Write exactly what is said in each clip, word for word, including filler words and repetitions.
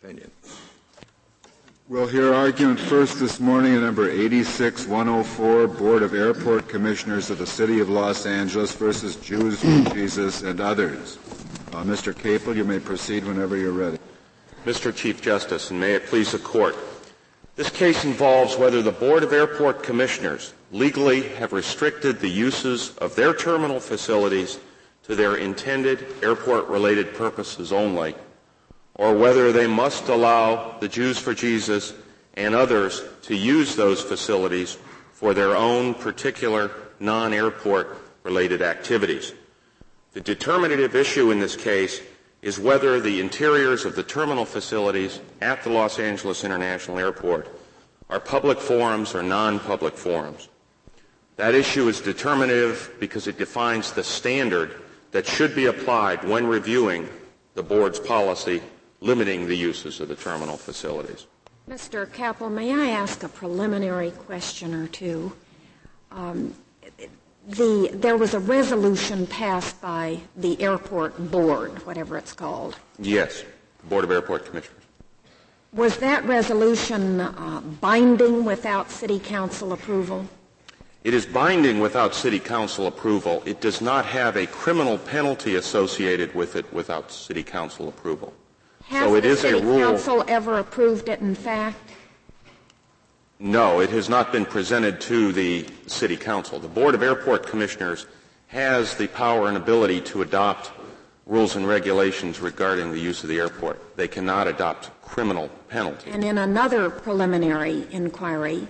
opinion. We'll hear argument first this morning on number eighty-six one oh four, Board of Airport Commissioners of the City of Los Angeles versus Jews for Jesus and others. Uh, Mister Capel, you may proceed whenever you're ready. Mister Chief Justice, and may it please the Court, this case involves whether the Board of Airport Commissioners legally have restricted the uses of their terminal facilities to their intended airport-related purposes only, or whether they must allow the Jews for Jesus and others to use those facilities for their own particular non-airport related activities. The determinative issue in this case is whether the interiors of the terminal facilities at the Los Angeles International Airport are public forums or non-public forums. That issue is determinative because it defines the standard that should be applied when reviewing the Board's policy limiting the uses of the terminal facilities. Mister Capel, may I ask a preliminary question or two? Um, the, there was a resolution passed by the airport board, whatever it's called. Yes, Board of Airport Commissioners. Was that resolution uh, binding without City Council approval? It is binding without City Council approval. It does not have a criminal penalty associated with it without City Council approval. Has so it the is City a rule. Council ever approved it, in fact? No, it has not been presented to the City Council. The Board of Airport Commissioners has the power and ability to adopt rules and regulations regarding the use of the airport. They cannot adopt criminal penalties. And in another preliminary inquiry,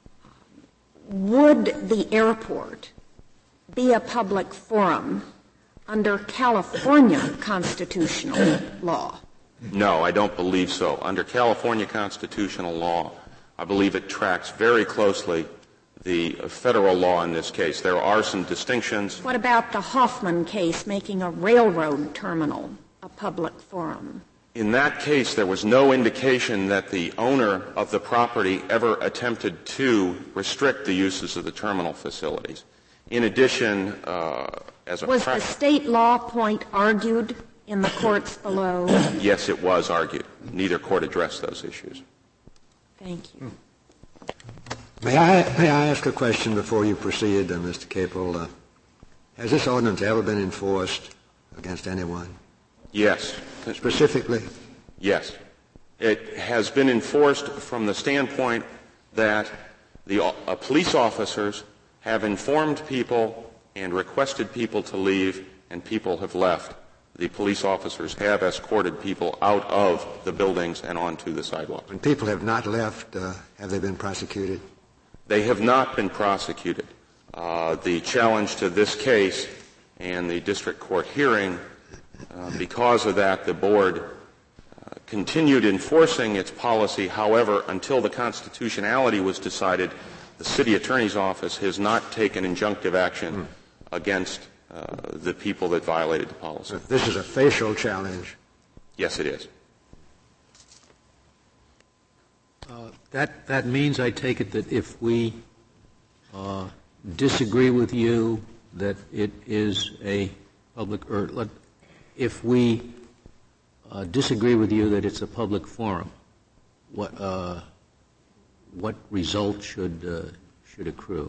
would the airport be a public forum under California constitutional law? No, I don't believe so. Under California constitutional law, I believe it tracks very closely the federal law in this case. There are some distinctions. What about the Hoffman case, making a railroad terminal a public forum? In that case, there was no indication that the owner of the property ever attempted to restrict the uses of the terminal facilities. In addition, uh, as a was pra- the state law point argued in the courts below? Yes, it was argued. Neither court addressed those issues. Thank you. May I, may I ask a question before you proceed, uh, Mister Capel? Uh, has this ordinance ever been enforced against anyone? Yes. Specifically? Yes. It has been enforced from the standpoint that the uh, police officers have informed people and requested people to leave, and people have left. The police officers have escorted people out of the buildings and onto the sidewalk. When people have not left, uh, have they been prosecuted? They have not been prosecuted. Uh, the challenge to this case and the district court hearing, uh, because of that, the board uh, continued enforcing its policy. However, until the constitutionality was decided, the city attorney's office has not taken injunctive action mm. against uh, the people that violated the policy. So this is a facial challenge. Yes, it is. Uh, that that means, I take it, that if we uh, disagree with you that it is a public, or let, if we uh, disagree with you that it's a public forum, what uh, what result should uh, should accrue?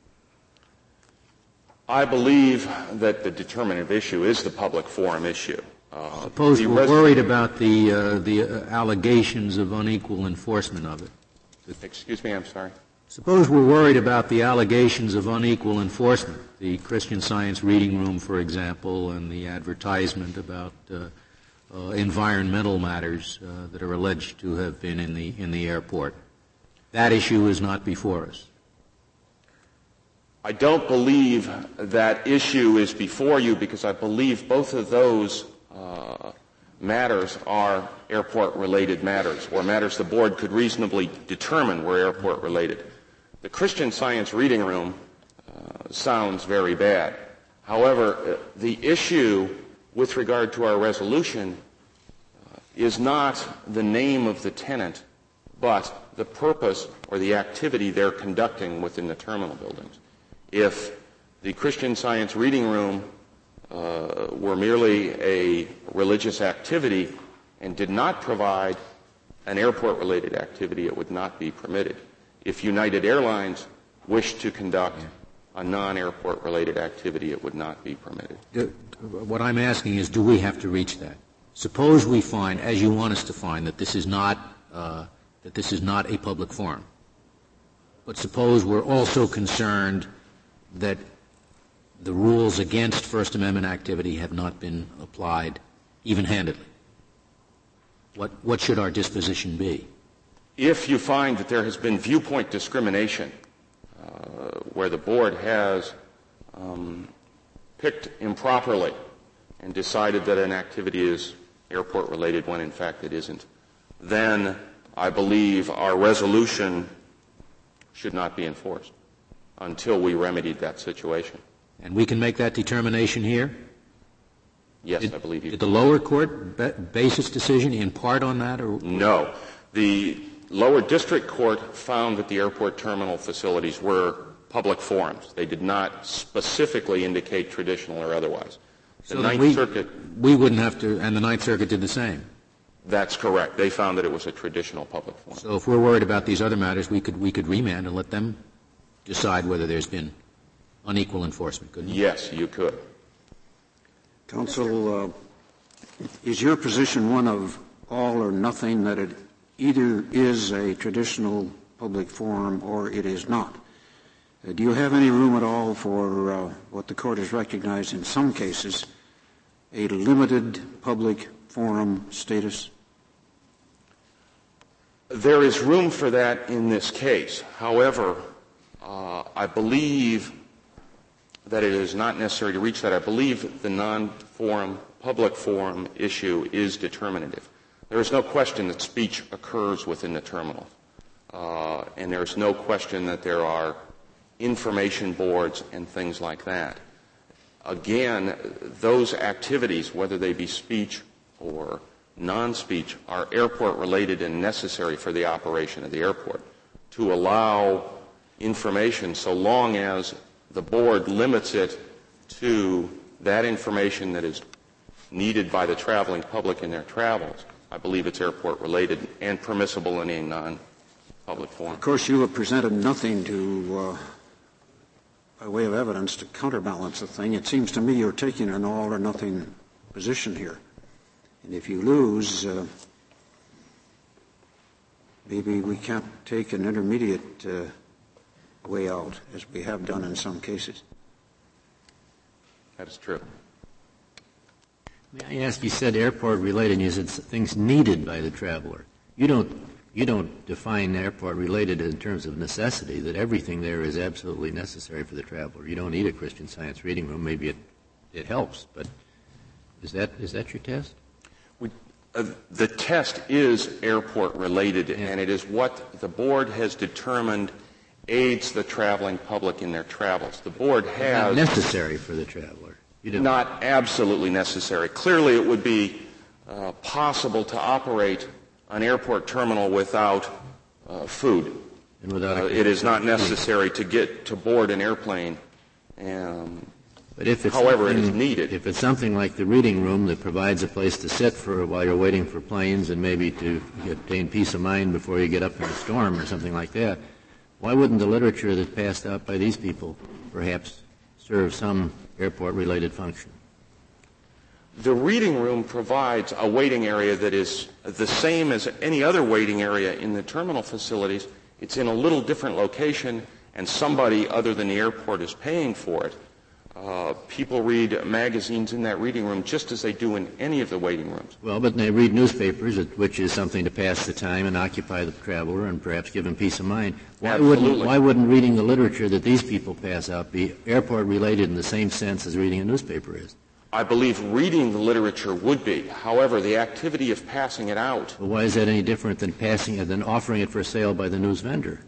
I believe that the determinative issue is the public forum issue. Uh, Suppose we're res- worried about the uh, the uh, allegations of unequal enforcement of it. Excuse me, I'm sorry. Suppose we're worried about the allegations of unequal enforcement, the Christian Science reading room, for example, and the advertisement about uh, uh, environmental matters uh, that are alleged to have been in the in the airport. That issue is not before us. I don't believe that issue is before you because I believe both of those uh, matters are airport-related matters, or matters the board could reasonably determine were airport-related. The Christian Science reading room uh, sounds very bad. However, uh, the issue with regard to our resolution uh, is not the name of the tenant, but the purpose or the activity they're conducting within the terminal buildings. If the Christian Science reading room uh, were merely a religious activity and did not provide an airport-related activity, it would not be permitted. If United Airlines wished to conduct a non-airport related activity, it would not be permitted. Do, what I'm asking is, do we have to reach that? Suppose we find, as you want us to find, that this is not uh, that this is not a public forum. But suppose we're also concerned that the rules against First Amendment activity have not been applied even-handedly. What, what should our disposition be? If you find that there has been viewpoint discrimination, uh, where the board has um, picked improperly and decided that an activity is airport-related when in fact it isn't, then I believe our resolution should not be enforced until we remedied that situation. And we can make that determination here? Yes, did, I believe you Did can. the lower court ba- base its decision in part on that? Or? No. The lower district court found that the airport terminal facilities were public forums. They did not specifically indicate traditional or otherwise. The So Ninth we, Circuit... We wouldn't have to, and the Ninth Circuit did the same. That's correct. They found that it was a traditional public forum. So if we're worried about these other matters, we could we could remand and let them decide whether there's been unequal enforcement, couldn't we? Yes, you could. Counsel, uh, is your position one of all or nothing, that it either is a traditional public forum or it is not? Uh, do you have any room at all for uh, what the court has recognized in some cases, a limited public forum status? There is room for that in this case. However, uh, I believe that it is not necessary to reach that. I believe the non-forum, public forum issue is determinative. There is no question that speech occurs within the terminal, uh, and there is no question that there are information boards and things like that. Again, those activities, whether they be speech or non-speech, are airport-related and necessary for the operation of the airport. To allow information, so long as the board limits it to that information that is needed by the traveling public in their travels, I believe it's airport-related and permissible in a non-public forum. Of course, you have presented nothing to, uh, by way of evidence, to counterbalance the thing. It seems to me you're taking an all-or-nothing position here. And if you lose, uh, maybe we can't take an intermediate uh, way out, as we have done in some cases. That is true. May I ask, you said airport-related, and you said things needed by the traveler. You don't, you don't define airport-related in terms of necessity, that everything there is absolutely necessary for the traveler. You don't need a Christian Science reading room. Maybe it, it helps, but is that, is that your test? We, uh, the test is airport-related, yeah. And it is what the board has determined aids the traveling public in their travels. The board has... Not necessary for the traveler. You don't. Not absolutely necessary. Clearly, it would be uh, possible to operate an airport terminal without uh, food. And without uh, it is not necessary to get to board an airplane. Um, but if it's however, it is needed. If it's something like the reading room that provides a place to sit for while you're waiting for planes and maybe to obtain peace of mind before you get up in a storm or something like that, why wouldn't the literature that's passed out by these people perhaps serve some airport-related function? The reading room provides a waiting area that is the same as any other waiting area in the terminal facilities. It's in a little different location, and somebody other than the airport is paying for it. Uh, people read magazines in that reading room just as they do in any of the waiting rooms. Well, but they read newspapers, which is something to pass the time and occupy the traveler and perhaps give him peace of mind. Why Absolutely. wouldn't, why wouldn't reading the literature that these people pass out be airport-related in the same sense as reading a newspaper is? I believe reading the literature would be. However, the activity of passing it out... Well, why is that any different than passing it, than offering it for sale by the news vendor?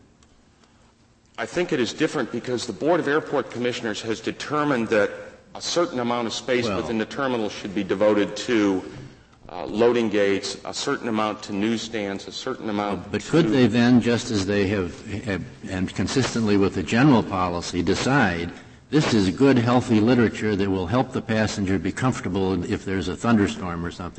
I think it is different because the Board of Airport Commissioners has determined that a certain amount of space well, within the terminal should be devoted to uh, loading gates, a certain amount to newsstands, a certain amount But to... could they then, just as they have, have, and consistently with the general policy, decide this is good, healthy literature that will help the passenger be comfortable if there's a thunderstorm or something,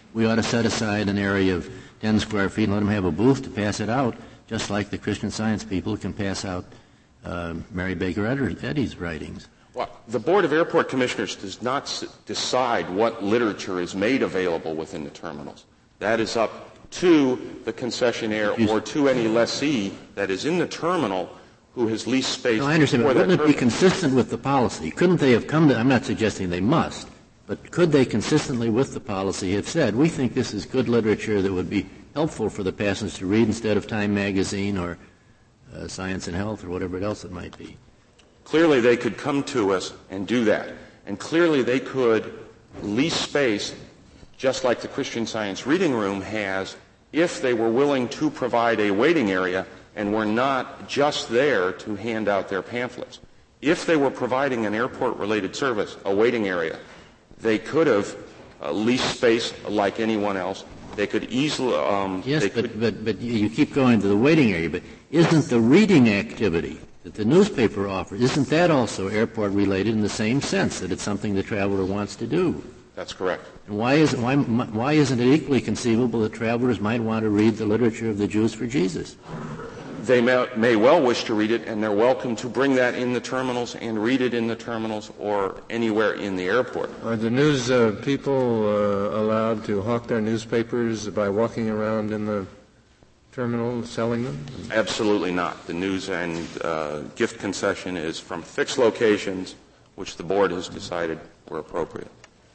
we ought to set aside an area of ten square feet and let them have a booth to pass it out, just like the Christian Science people can pass out uh, Mary Baker Eddy's writings. Well, the Board of Airport Commissioners does not s- decide what literature is made available within the terminals. That is up to the concessionaire or to any lessee that is in the terminal who has leased space. No, I understand, but wouldn't it terminal. be consistent with the policy? Couldn't they have come to, I'm not suggesting they must, but could they consistently with the policy have said, we think this is good literature that would be helpful for the passengers to read instead of Time Magazine or uh, Science and Health or whatever else it might be? Clearly they could come to us and do that. And clearly they could lease space just like the Christian Science Reading Room has if they were willing to provide a waiting area and were not just there to hand out their pamphlets. If they were providing an airport-related service, a waiting area, they could have uh, leased space like anyone else. They could easily... Um, yes, they but, could, but, but you keep going to the waiting area, but isn't the reading activity that the newspaper offers, isn't that also airport-related in the same sense, that it's something the traveler wants to do? That's correct. And why, is, why, why isn't it equally conceivable that travelers might want to read the literature of the Jews for Jesus? They may, may well wish to read it, and they're welcome to bring that in the terminals and read it in the terminals or anywhere in the airport. Are the news uh, people uh, allowed to hawk their newspapers by walking around in the terminal selling them? Absolutely not. The news and uh, gift concession is from fixed locations, which the board has decided were appropriate.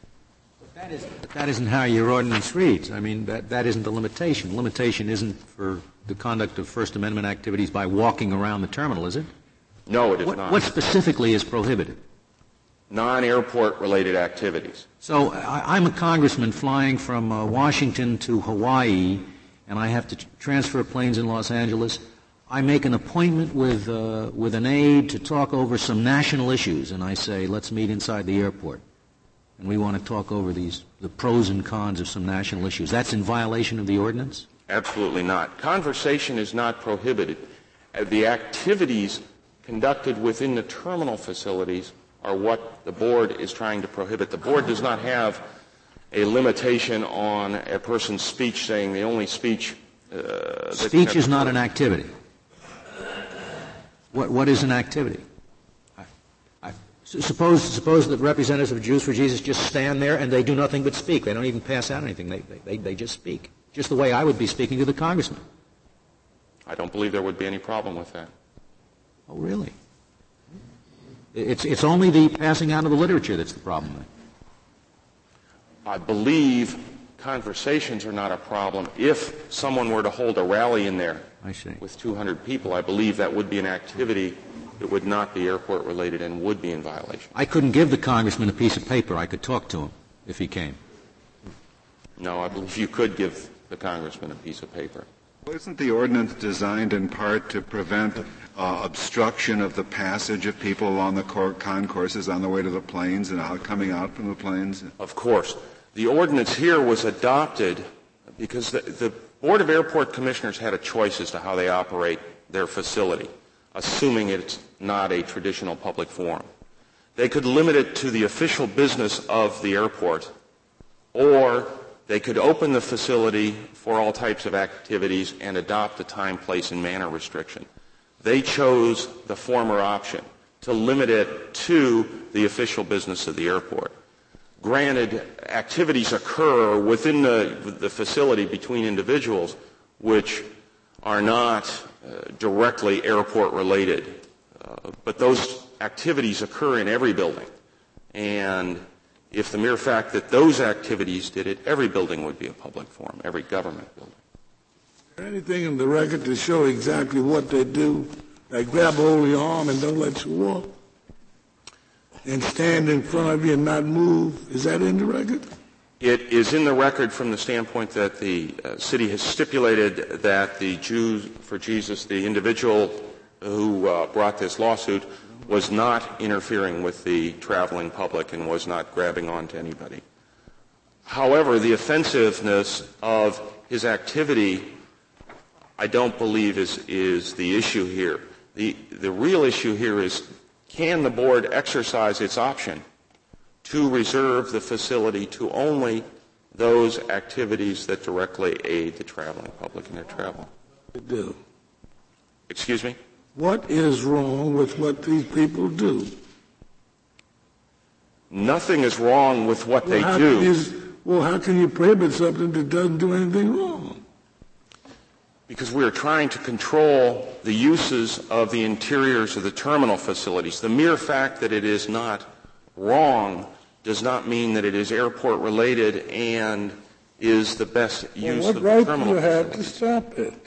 That isn't, but that isn't how your ordinance reads. I mean, that, that isn't the limitation. The limitation isn't for the conduct of First Amendment activities by walking around the terminal, is it? No, it is what, not. What specifically is prohibited? Non-airport related activities. So I, I'm a congressman flying from uh, Washington to Hawaii, and I have to t- transfer planes in Los Angeles. I make an appointment with, uh, with an aide to talk over some national issues, and I say, let's meet inside the airport. And we want to talk over these, the pros and cons of some national issues. That's in violation of the ordinance? Absolutely not. Conversation is not prohibited. Uh, the activities conducted within the terminal facilities are what the board is trying to prohibit. The board does not have a limitation on a person's speech saying the only speech uh, Speech is not an activity. What, what is an activity? I, I, suppose, suppose that representatives of Jews for Jesus just stand there and they do nothing but speak. They don't even pass out anything. They, they, they just speak. Just the way I would be speaking to the congressman. I don't believe there would be any problem with that. Oh, really? It's, it's only the passing out of the literature that's the problem. I believe conversations are not a problem. If someone were to hold a rally in there I see. with two hundred people, I believe that would be an activity that would not be airport related and would be in violation. I couldn't give the congressman a piece of paper. I could talk to him if he came. No, I believe you could give the congressman a piece of paper. Well, isn't the ordinance designed in part to prevent uh, obstruction of the passage of people along the cor- concourses on the way to the planes and out, coming out from the planes? Of course. The ordinance here was adopted because the, the Board of Airport Commissioners had a choice as to how they operate their facility, assuming it's not a traditional public forum. They could limit it to the official business of the airport, or they could open the facility for all types of activities and adopt a time, place, and manner restriction. They chose the former option, to limit it to the official business of the airport. Granted, activities occur within the, the facility between individuals which are not uh, directly airport related, uh, but those activities occur in every building. And if the mere fact that those activities did it, every building would be a public forum, every government building. Is there anything in the record to show exactly what they do? Like grab hold of your arm and don't let you walk? And stand in front of you and not move? Is that in the record? It is in the record from the standpoint that the uh, city has stipulated that the Jews for Jesus, the individual who uh, brought this lawsuit, was not interfering with the traveling public and was not grabbing onto anybody. However, the offensiveness of his activity, I don't believe is, is the issue here. The, the real issue here is, can the board exercise its option to reserve the facility to only those activities that directly aid the traveling public in their travel. They do. Excuse me? What is wrong with what these people do? Nothing is wrong with what well, they how do. Can you, well, how can you prohibit something that doesn't do anything wrong? Because we are trying to control the uses of the interiors of the terminal facilities. The mere fact that it is not wrong does not mean that it is airport-related and is the best use well, of the right terminal facilities. What right do you have facilities. to stop it?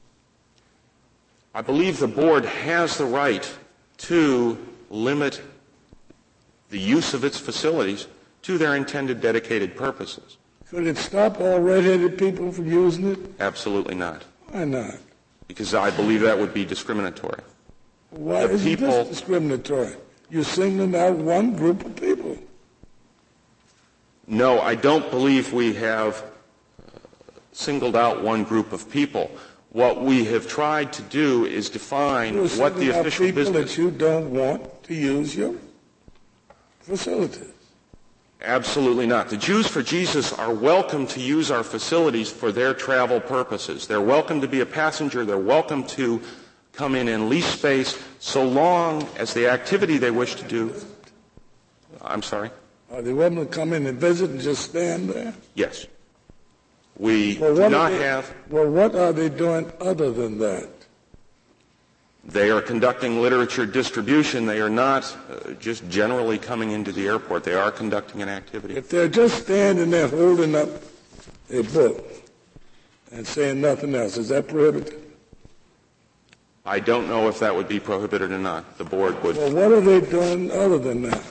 I believe the board has the right to limit the use of its facilities to their intended dedicated purposes. Could it stop all red-headed people from using it? Absolutely not. Why not? Because I believe that would be discriminatory. Why The is people- this discriminatory? You're singling out one group of people. No, I don't believe we have uh, singled out one group of people. What we have tried to do is define You're what the singling out official people business... that you don't want to use your facilities. Absolutely not. The Jews for Jesus are welcome to use our facilities for their travel purposes. They're welcome to be a passenger. They're welcome to come in and lease space so long as the activity they wish to do... I'm sorry? Are they welcome to come in and visit and just stand there? Yes. We Well, do what not are they, have... Well, what are they doing other than that? They are conducting literature distribution. They are not uh, just generally coming into the airport. They are conducting an activity. If they're just standing there holding up a book and saying nothing else, is that prohibited? I don't know if that would be prohibited or not. The board would. Well, what are they doing other than that?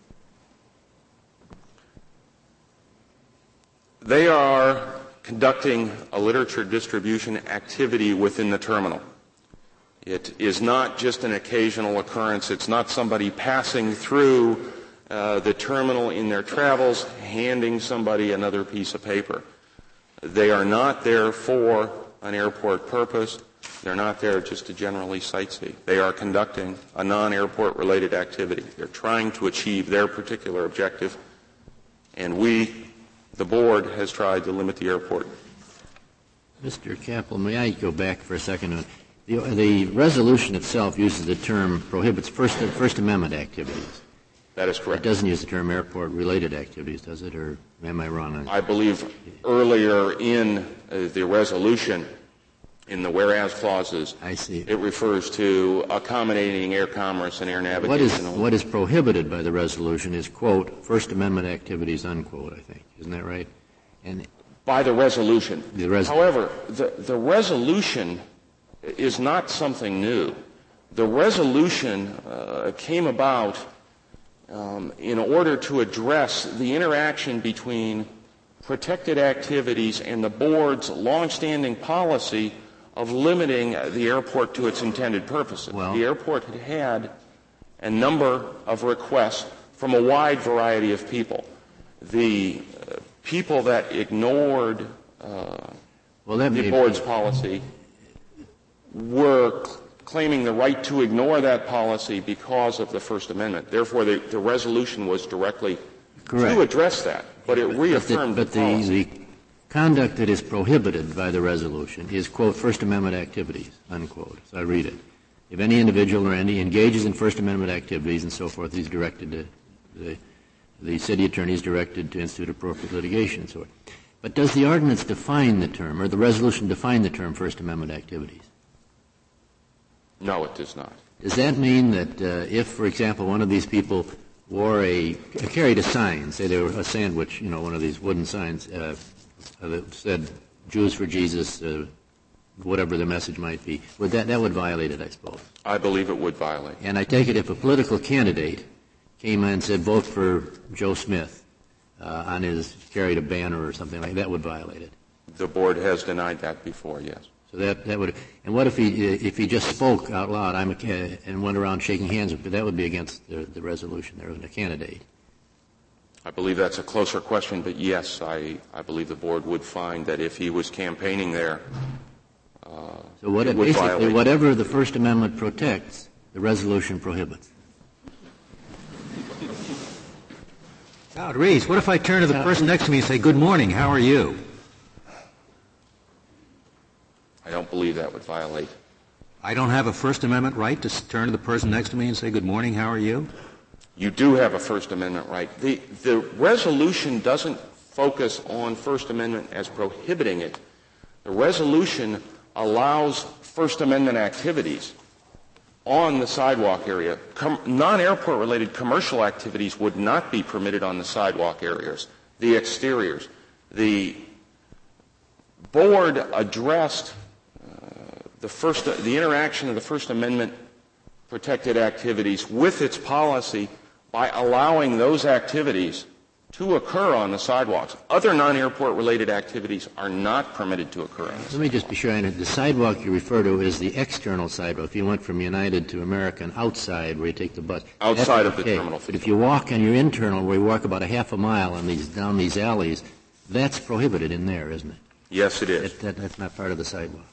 They are conducting a literature distribution activity within the terminal. It is not just an occasional occurrence. It's not somebody passing through uh, the terminal in their travels, handing somebody another piece of paper. They are not there for an airport purpose. They're not there just to generally sightsee. They are conducting a non-airport related activity. They're trying to achieve their particular objective, and we, the board, has tried to limit the airport. Mister Capel, may I go back for a second? The, the resolution itself uses the term prohibits First, First Amendment activities. That is correct. It doesn't use the term airport-related activities, does it, or am I wrong on that? I believe earlier in uh, the resolution, in the whereas clauses, I see. it refers to accommodating air commerce and air navigation. What is, what is prohibited by the resolution is, quote, First Amendment activities, unquote, I think. Isn't that right? And by the resolution. The res- However, the, the resolution is not something new. The resolution uh, came about um, in order to address the interaction between protected activities and the board's longstanding policy of limiting the airport to its intended purposes. Well, the airport had had a number of requests from a wide variety of people. The uh, people that ignored uh, well, that the may board's be. policy were cl- claiming the right to ignore that policy because of the First Amendment. Therefore, the, the resolution was directly Correct. to address that, but it reaffirmed but the, the but policy. the, the conduct that is prohibited by the resolution is, quote, First Amendment activities, unquote. So I read it. If any individual or entity engages in First Amendment activities and so forth, he's directed to, the, the city attorney is directed to institute appropriate litigation and so forth. But does the ordinance define the term, or the resolution define the term First Amendment activities? No, it does not. Does that mean that uh, if, for example, one of these people wore a, carried a sign, say they were a sandwich, you know, one of these wooden signs uh, that said Jews for Jesus, uh, whatever the message might be, would that, that would violate it, I suppose? I believe it would violate. And I take it if a political candidate came in and said, vote for Joe Smith, uh, on his, carried a banner or something like that, that would violate it. The board has denied that before, yes. So that, that would, and what if he, if he just spoke out loud, I'm a, and went around shaking hands, but that would be against the, the resolution there, the candidate. I believe that's a closer question, but yes, I, I believe the board would find that if he was campaigning there, uh, so what, it would basically, violate. whatever the First Amendment protects, the resolution prohibits. Now, Reese, what if I turn to the person next to me and say, good morning, how are you? I don't believe that would violate. I don't have a First Amendment right to turn to the person next to me and say, good morning, how are you? You do have a First Amendment right. The, the resolution doesn't focus on First Amendment as prohibiting it. The resolution allows First Amendment activities on the sidewalk area. Com- non-airport related commercial activities would not be permitted on the sidewalk areas, the exteriors. The board addressed uh, the first, the interaction of the First Amendment protected activities with its policy by allowing those activities to occur on the sidewalks. Other non-airport related activities are not permitted to occur on the sidewalks. Let me just be sure I know. The sidewalk you refer to is the external sidewalk. If you went from United to American outside where you take the bus. Outside That's of the okay. terminal. But if you walk on your internal where you walk about a half a mile on these, down these alleys, that's prohibited in there, isn't it? Yes, it is. That, that, that's not part of the sidewalk.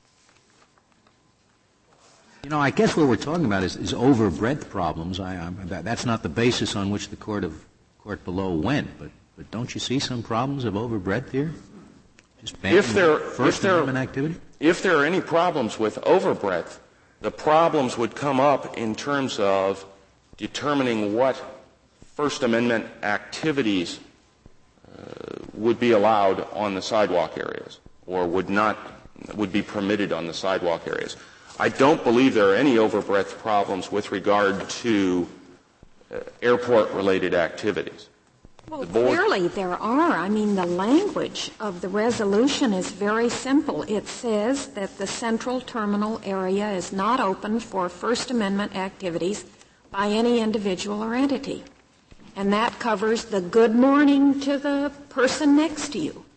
You know, I guess what we're talking about is, is overbreadth problems. I, I, that, that's not the basis on which the court of court below went, but, but don't you see some problems of overbreadth here? Just banning If there, First if there, Amendment activity? If there are any problems with overbreadth, the problems would come up in terms of determining what First Amendment activities uh, would be allowed on the sidewalk areas or would not, would be permitted on the sidewalk areas. I don't believe there are any overbreadth problems with regard to uh, airport-related activities. Well, The board- clearly there are. I mean, the language of the resolution is very simple. It says that the central terminal area is not open for First Amendment activities by any individual or entity. And that covers the good morning to the person next to you.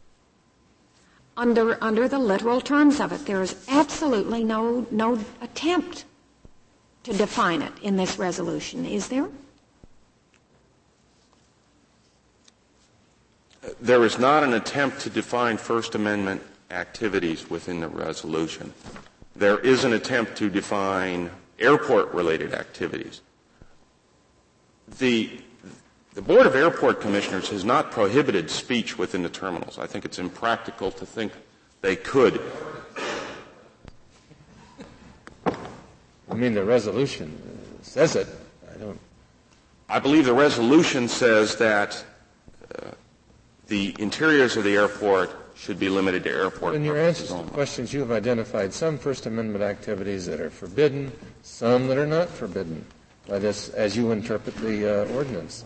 Under, under the literal terms of it, there is absolutely no, no attempt to define it in this resolution, is there? There is not an attempt to define First Amendment activities within the resolution. There is an attempt to define airport-related activities. The, the Board of Airport Commissioners has not prohibited speech within the terminals. I think it's impractical to think they could. I mean, the resolution says it. I don't. I believe the resolution says that uh, the interiors of the airport should be limited to airport In your purposes answers to only. questions, you have identified some First Amendment activities that are forbidden, some that are not forbidden by this, as you interpret the uh, ordinance.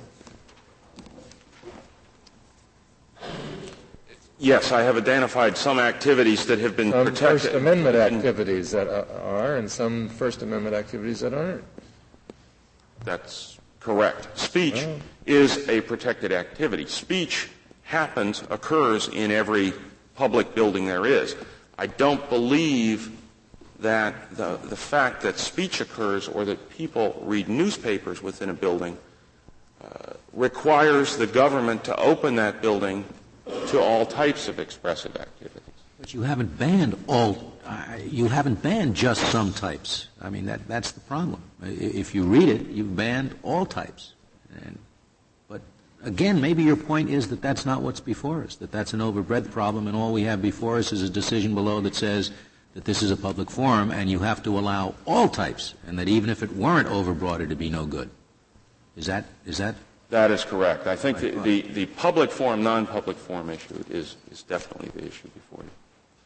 Yes, I have identified some activities that have been Some protected. First Amendment activities that are, and some First Amendment activities that aren't. That's correct. Speech Oh. is a protected activity. Speech happens, occurs in every public building there is. I don't believe that the, the fact that speech occurs or that people read newspapers within a building uh, requires the government to open that building to all types of expressive activities. But you haven't banned all, uh, you haven't banned just some types. I mean, that, that's the problem. I- If you read it, you've banned all types. And, but again, maybe your point is that that's not what's before us, that that's an overbreadth problem, and all we have before us is a decision below that says that this is a public forum and you have to allow all types, and that even if it weren't overbroad, it'd be no good. Is that, is that? That is correct. I think the, the, the public forum, non-public forum issue is, is definitely the issue before you.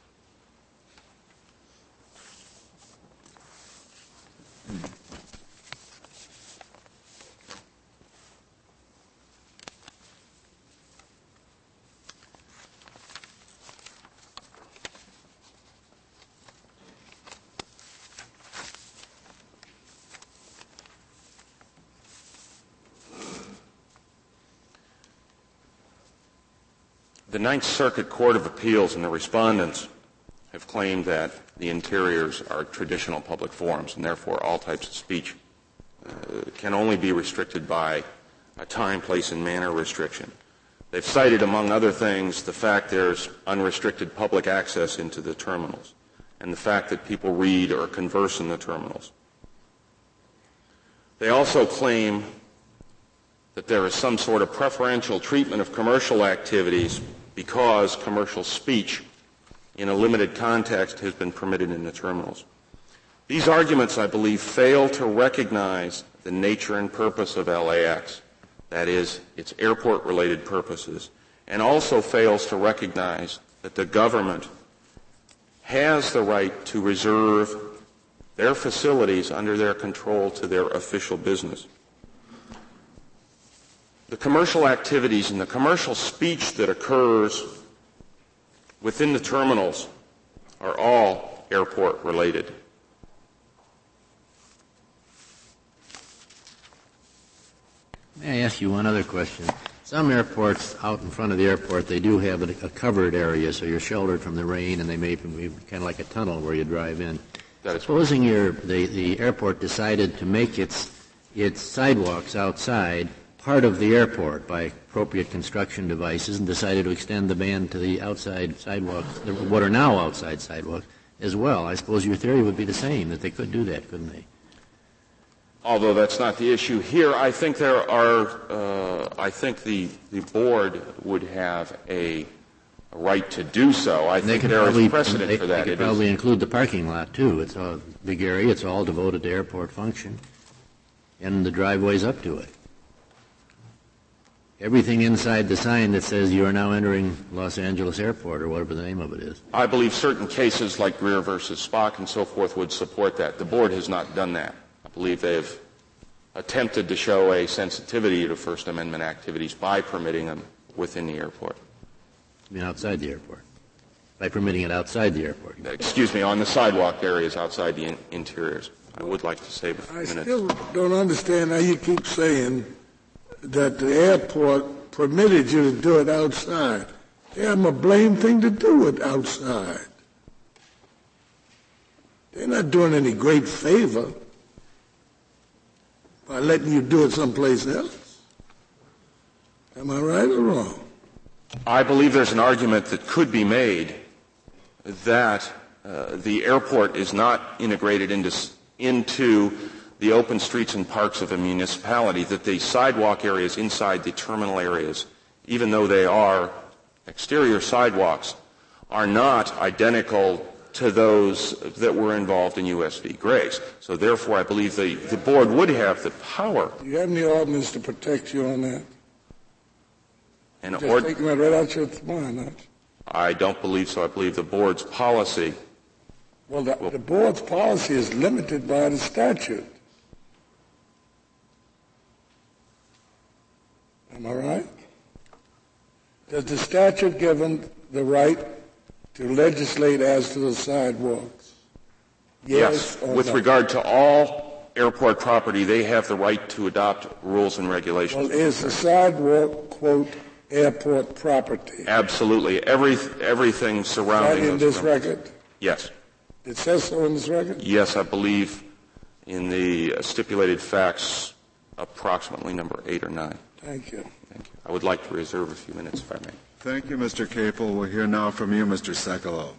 The Ninth Circuit Court of Appeals and the respondents have claimed that the interiors are traditional public forums, and therefore all types of speech uh, can only be restricted by a time, place, and manner restriction. They've cited, among other things, the fact there's unrestricted public access into the terminals and the fact that people read or converse in the terminals. They also claim that there is some sort of preferential treatment of commercial activities because commercial speech in a limited context has been permitted in the terminals. These arguments, I believe, fail to recognize the nature and purpose of L A X, that is, its airport-related purposes, and also fails to recognize that the government has the right to reserve their facilities under their control to their official business. The commercial activities and the commercial speech that occurs within the terminals are all airport-related. May I ask you one other question? Some airports out in front of the airport, they do have a, a covered area, so you're sheltered from the rain, and they may be kind of like a tunnel where you drive in. That is Supposing your, the, the airport decided to make its, its sidewalks outside part of the airport by appropriate construction devices and decided to extend the ban to the outside sidewalks, what are now outside sidewalks, as well. I suppose your theory would be the same, that they could do that, couldn't they? Although that's not the issue here, I think there are, uh, I think the, the board would have a, a right to do so. I and think there probably, is precedent they, for that. They could it probably is, include the parking lot, too. It's a big area. It's all devoted to airport function, and the driveways up to it. Everything inside the sign that says you are now entering Los Angeles Airport, or whatever the name of it is. I believe certain cases like Greer versus Spock and so forth would support that. The board has not done that. I believe they have attempted to show a sensitivity to First Amendment activities by permitting them within the airport. I mean, outside the airport. By permitting it outside the airport. Excuse me, on the sidewalk areas outside the in- interiors. I would like to save a few I minutes. still don't understand how you keep saying that the airport permitted you to do it outside. They have a blame thing to do with outside. They're not doing any great favor by letting you do it someplace else. Am I right or wrong? I believe there's an argument that could be made that uh, the airport is not integrated into, into the open streets and parks of a municipality, that the sidewalk areas inside the terminal areas, even though they are exterior sidewalks, are not identical to those that were involved in U S v. Grace. So therefore, I believe the, the board would have the power. Do you have any ordinance to protect you on that? And Just ord- taking that right out your mind, aren't you? I don't believe so. I believe the board's policy. Well, the, the board's policy is limited by the statute. Am I right? Does the statute give them the right to legislate as to the sidewalks? Yes. Yes. With no? regard to all airport property, they have the right to adopt rules and regulations. Well, is the sidewalk, quote, airport property? Absolutely. Every, everything surrounding Is that in those this premises. record? Yes. It says so in this record? Yes, I believe in the stipulated facts, approximately number eight or nine. Thank you. Thank you. I would like to reserve a few minutes, if I may. Thank you, Mister Capel. We'll hear now from you, Mister Sekulow.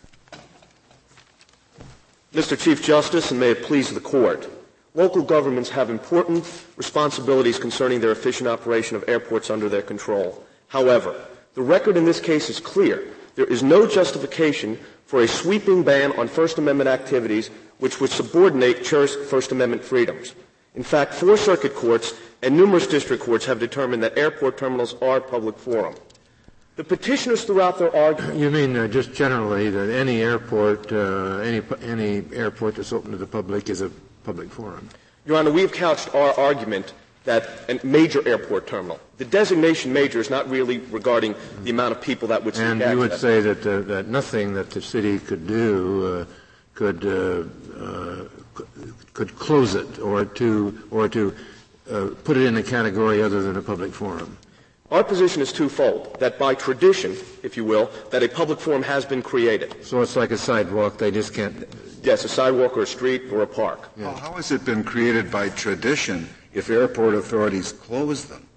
Mister Chief Justice, and may it please the Court, local governments have important responsibilities concerning their efficient operation of airports under their control. However, the record in this case is clear. There is no justification for a sweeping ban on First Amendment activities which would subordinate cherished First Amendment freedoms. In fact, four circuit courts and numerous district courts have determined that airport terminals are public forum. The petitioners throughout their argument... You mean uh, just generally that any airport, uh, any any airport that's open to the public is a public forum? Your Honor, we have couched our argument that a major airport terminal. The designation major is not really regarding the amount of people that would seek And access. you would say that uh, that nothing that the city could do uh, could uh, uh, could close it or to or to uh, put it in a category other than a public forum. Our position is twofold, that by tradition, if you will, that a public forum has been created. So it's like a sidewalk, they just can't... Yes, a sidewalk or a street or a park. Yeah. Well, how has it been created by tradition if airport authorities close them?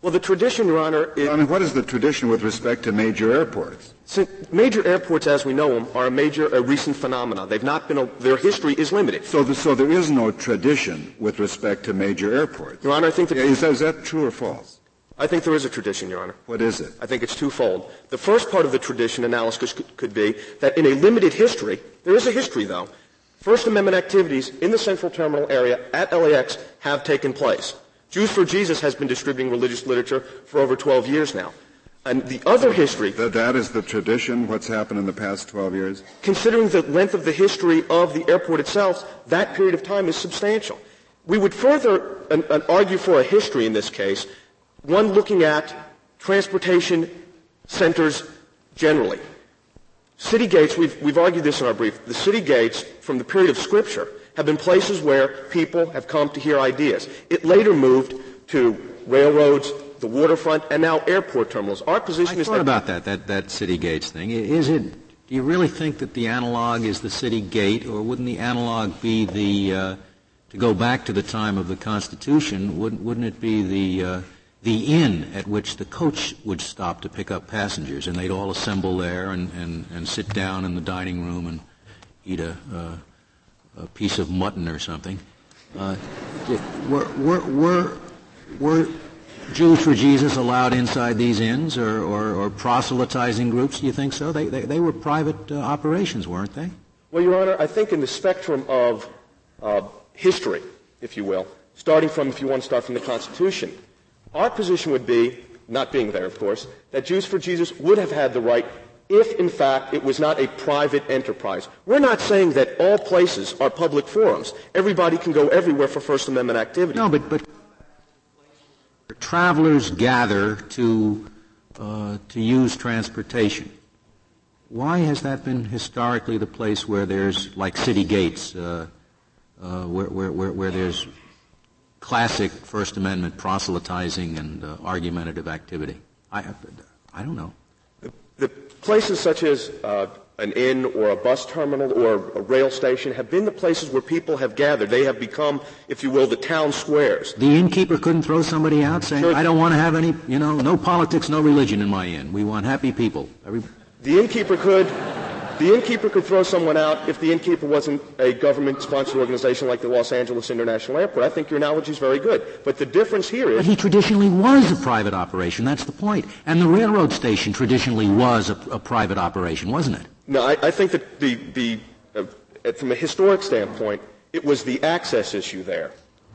Well, the tradition, Your Honor, is... I mean, what is the tradition with respect to major airports? So major airports, as we know them, are a major, a recent phenomena. They've not been, a, their history is limited. So, the, so there is no tradition with respect to major airports? Your Honor, I think that... Yeah, is, that, is that true or false? I think there is a tradition, Your Honor. What is it? I think it's twofold. The first part of the tradition analysis could, could be that in a limited history, there is a history, though, First Amendment activities in the Central Terminal area at L A X have taken place. Jews for Jesus has been distributing religious literature for over twelve years now. And the other history... That, that is the tradition, what's happened in the past twelve years? Considering the length of the history of the airport itself, that period of time is substantial. We would further an, an argue for a history in this case, one looking at transportation centers generally. City gates, we've, we've argued this in our brief, the city gates from the period of Scripture have been places where people have come to hear ideas. It later moved to railroads, the waterfront, and now airport terminals. Our position I is thought that about that, that, that city gates thing. Is it, do you really think that the analog is the city gate, or wouldn't the analog be the, uh, to go back to the time of the Constitution, wouldn't, wouldn't it be the, uh, the inn at which the coach would stop to pick up passengers, and they'd all assemble there and, and, and sit down in the dining room and eat a, uh, a piece of mutton or something? Uh, were, were, were, were Jews for Jesus allowed inside these inns, or, or, or proselytizing groups? Do you think so? They, they, they were private uh, operations, weren't they? Well, Your Honor, I think in the spectrum of uh, history, if you will, starting from, if you want to start from the Constitution, our position would be, not being there, of course, that Jews for Jesus would have had the right if, in fact, it was not a private enterprise. We're not saying that all places are public forums. Everybody can go everywhere for First Amendment activity. No, but, but travelers gather to, uh, to use transportation. Why has that been historically the place where there's, like city gates, uh, uh, where, where, where, where there's classic First Amendment proselytizing and uh, argumentative activity? I, I don't know. The, the places such as uh, an inn or a bus terminal or a rail station have been the places where people have gathered. They have become, if you will, the town squares. The innkeeper couldn't throw somebody out saying, Sure. I don't want to have any, you know, no politics, no religion in my inn. We want happy people. Every... The innkeeper could... The innkeeper could throw someone out if the innkeeper wasn't a government-sponsored organization like the Los Angeles International Airport. I think your analogy is very good. But the difference here is... But he traditionally was a private operation. That's the point. And the railroad station traditionally was a, a private operation, wasn't it? No, I, I think that the, the uh, from a historic standpoint, it was the access issue there.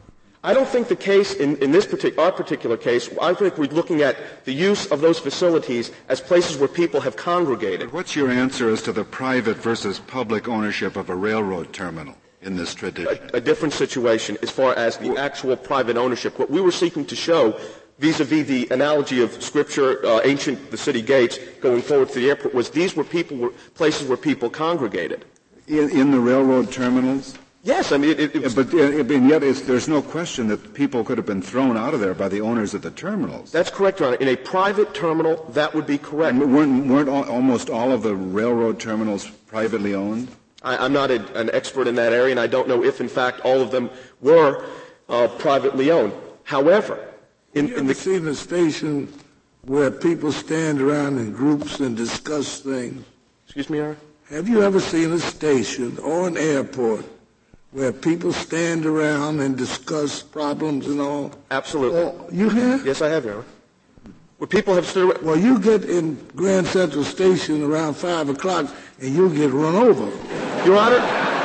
I don't think the case in, in this particular, our particular case, I think we're looking at the use of those facilities as places where people have congregated. What's your answer as to the private versus public ownership of a railroad terminal in this tradition? A, a different situation as far as the actual private ownership. What we were seeking to show vis-a-vis the analogy of Scripture, uh, ancient, the city gates, going forward to the airport, was these were people, were places where people congregated. In, in the railroad terminals? Yes, I mean, it, it yeah, but uh, and yet it's, there's no question that people could have been thrown out of there by the owners of the terminals. That's correct, Your Honor. In a private terminal, that would be correct. And weren't, weren't all, almost all of the railroad terminals privately owned? I, I'm not a, an expert in that area, and I don't know if, in fact, all of them were uh, privately owned. However, in, you in ever the seen a station where people stand around in groups and discuss things? excuse me, Your Honor? Have you ever seen a station or an airport where people stand around and discuss problems and all? Absolutely. Oh, you have? Yes, I have, Your Honor. Where people have stood around. Well, you get in Grand Central Station around five o'clock and you get run over. Your Honor,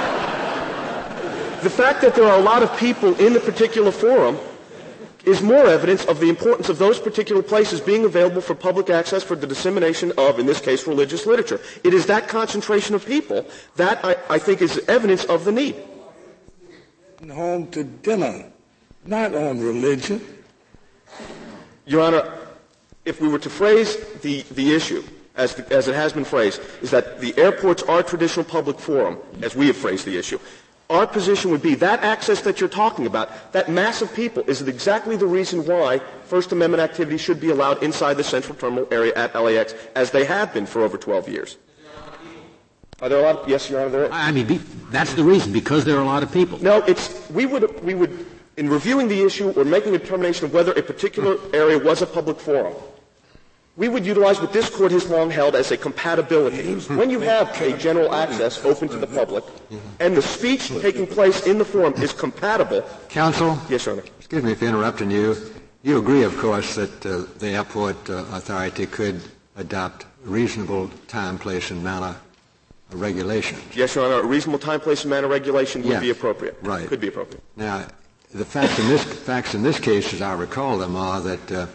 the fact that there are a lot of people in the particular forum is more evidence of the importance of those particular places being available for public access for the dissemination of, in this case, religious literature. It is that concentration of people that I, I think is evidence of the need. Home to dinner, not on religion. Your Honor, if we were to phrase the, the issue as, the, as it has been phrased, is that the airports are traditional public forum, as we have phrased the issue. Our position would be that access that you're talking about, that mass of people, is exactly the reason why First Amendment activity should be allowed inside the Central Terminal area at L A X, as they have been for over twelve years. Are there a lot of, yes, Your Honor, there are. I mean, be, that's the reason, because there are a lot of people. No, it's, we would, we would in reviewing the issue or making a determination of whether a particular area was a public forum, we would utilize what this court has long held as a compatibility. When you have a general access open to the public and the speech taking place in the forum is compatible. Counsel? Yes, Your Honor. Excuse me for interrupting you. You agree, of course, that uh, the airport uh, authority could adopt reasonable time, place, and manner regulations? Yes, Your Honor. A reasonable time, place, and manner regulation would yes. be appropriate. Right. Could be appropriate. Now, the facts in this, facts in this case, as I recall them, are that uh,